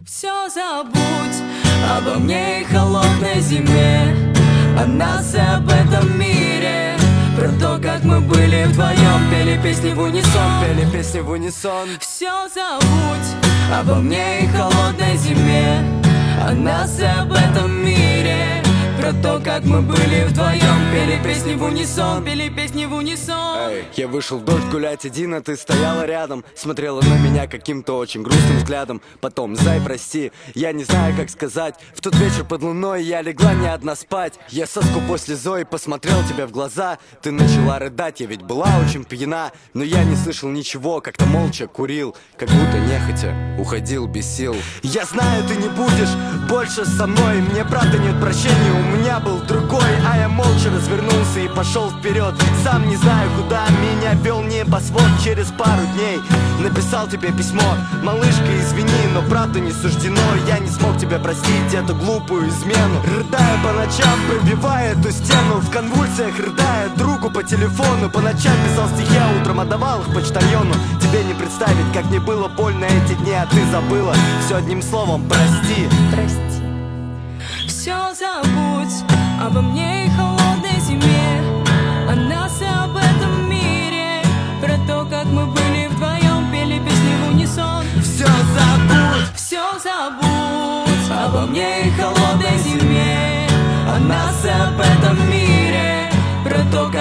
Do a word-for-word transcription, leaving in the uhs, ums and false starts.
Все забудь обо мне и холодной зиме, о нас и об этом мире, про то, как мы были вдвоем, пели песни в унисон, Пели песни в унисон. Все забудь обо мне и холодной зиме, о нас и об этом мире, про то, как мы были вдвоем, пели песни в унисон, пели песни в унисон. Эй, я вышел в дождь гулять один, а ты стояла рядом, смотрела на меня каким-то очень грустным взглядом. Потом, зай, прости, я не знаю, как сказать. В тот вечер под луной я легла не одна спать. Я соску после Зои посмотрел тебе в глаза. Ты начала рыдать, я ведь была очень пьяна, но я не слышал ничего, как-то молча курил, как будто нехотя уходил без сил. Я знаю, ты не будешь больше со мной, мне правда нет прощения, у меня был другой. А я молча развернулся и пошел вперед, сам не знаю куда меня вел небосвод. Через пару дней написал тебе письмо: малышка, извини, но правда не суждено. Я не смог тебя простить, эту глупую измену. Рыдая по ночам, пробивая эту стену, в конвульсиях рыдая другу по телефону. По ночам писал стихи, а утром отдавал их почтальону. Тебе не представить, как мне было больно эти дни, а ты забыла все одним словом: прости. Прости. Все забудь обо мне и холодной зиме, о нас и об этом мире, про то, как мы были вдвоем, пели песни в унисон. Все забудь, все забудь обо мне и холодной зиме, о нас и об этом мире, про то, как